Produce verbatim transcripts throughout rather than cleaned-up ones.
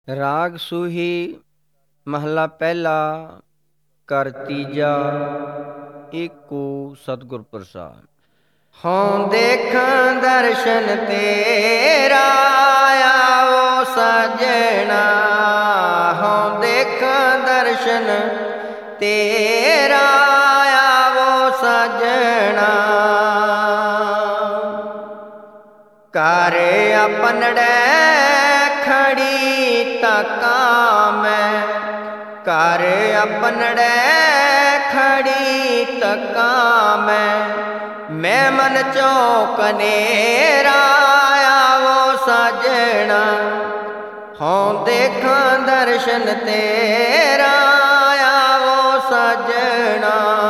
ਰਾਗ ਸੂਹੀ ਮਹਲਾ ਪਹਿਲਾ ਕਰ ਤੀਜਾ ਏਕੋ ਸਤਿਗੁਰ ਪ੍ਰਸਾਦਿ। ਹਉ ਦੇਖਾਂ ਦਰਸ਼ਨ ਤੇਰਾ ਆਵੋ ਸਜਣਾ, ਹਉ ਦੇਖਾਂ ਦਰਸ਼ਨ ਤੇਰਾ ਆਵੋ ਸਜਣਾ। ਘਰ ਆਪਨੜੇ ਖੜੀ ਤਕਾਂ ਮੈਂ, ਘਰ ਆਪਨੜੇ ਖੜੀ ਤਕਾਂ ਮੈਂ। ਮੈਂ ਮਨ ਚੋਂ ਕਨੇਰਾ ਆਵੋ ਸਜਣਾ, ਹਉ ਦੇਖਾਂ ਦਰਸ਼ਨ ਤੇਰਾ ਆਵੋ ਸਜਣਾ।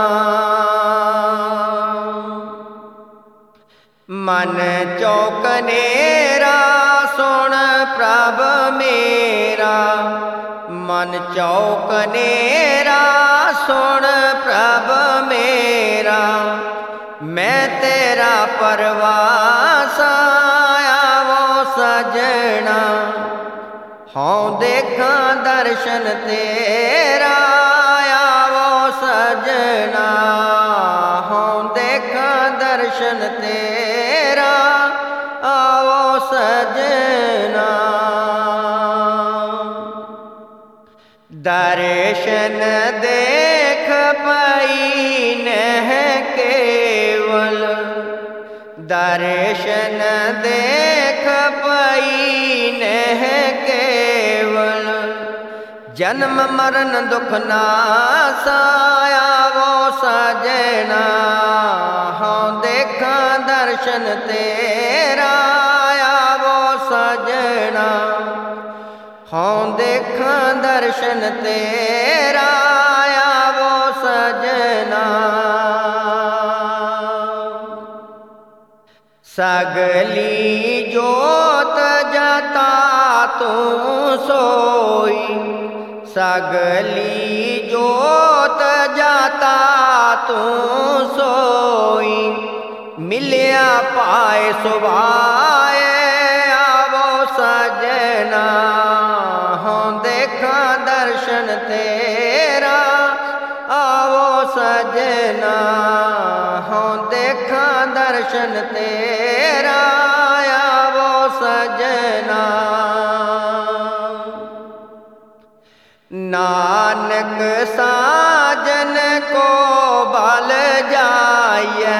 ਮਨ ਚੋਂ ਕਨੇਰਾ ਸੁਣ ਪ੍ਰਭ ਮੇਰਾ, ਮਨ ਚੋਂ ਕਨੇਰਾ ਸੁਣ ਪ੍ਰਭ ਮੇਰਾ। ਮੈਂ ਤੇਰਾ ਪਰਵਾਸ ਆਵੋ ਸਜਣਾ, ਹਉ ਦੇਖਾਂ ਦਰਸ਼ਨ ਤੇਰਾ ਆਵੋ ਸਜਣਾ, ਹਉ ਦੇਖਾਂ ਦਰਸ਼ਨ ਤੇਰਾ ਆਵੋ ਸਜਣਾ। ਦਰਸ਼ਨ ਦੇਖ ਪਈ ਨਹਿ ਕੇਵਲ, ਦਰਸ਼ਨ ਦੇਖ ਪਈ ਨਹਿ ਕੇਵਲ। ਜਨਮ ਮਰਨ ਦੁਖ ਨਾਸ ਆਵੋ ਸਜਣਾ, ਹਉ ਦੇਖਾਂ ਦਰਸ਼ਨ ਤੇਰਾ ਆਵੋ ਸਜਣਾ, ਹਉ ਦੇਖਾਂ ਦਰਸ਼ਨ ਤੇਰਾ ਆਵੋ ਸਜਣਾ। ਸਗਲੀ ਜੋਤ ਜਤਾ ਤੂੰ ਸੋਈ, ਸਗਲੀ ਜੋਤ ਜਤਾ ਤੂੰ ਸੋਈ। ਮਿਲਿਆ ਪਾਏ ਸੁਭਾਏ ਆਵੋ ਸਜਣਾ, ਹਉ ਦੇਖਾਂ ਦਰਸ਼ਨ ਤੇਰਾ ਆਵੋ ਸਜਣਾ, ਹਉ ਦੇਖਾਂ ਦਰਸ਼ਨ ਤੇਰਾ ਆਵੋ ਸਜਣਾ। ਨਾਨਕ ਸਾਜਨ ਕੋ ਬਲ ਜਾਈਐ,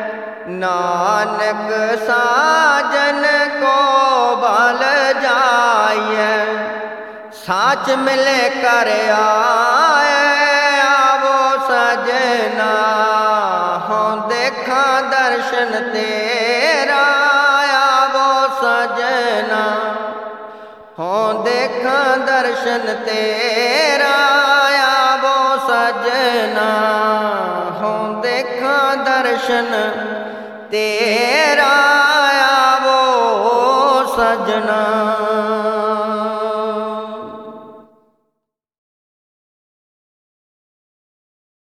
ਨਾਨਕ ਸਾਜਨ ਕੋ ਬਲ ਜਾਈਐ। ਸਾਚ ਮਿਲੇ ਕਰ ਆਏ ਆਵੋ ਸਜਣਾ, ਹਉ ਦੇਖਾਂ ਦਰਸ਼ਨ ਤੇਰਾ ਆਵੋ ਸਜਣਾ, ਹਉ ਦੇਖਾਂ ਦਰਸ਼ਨ ਤੇਰਾ ਆਵੋ ਸਜਣਾ, ਹਉ ਦੇਖਾਂ ਦਰਸ਼ਨ ਤੇਰਾ ਆਵੋ ਸਜਣਾ।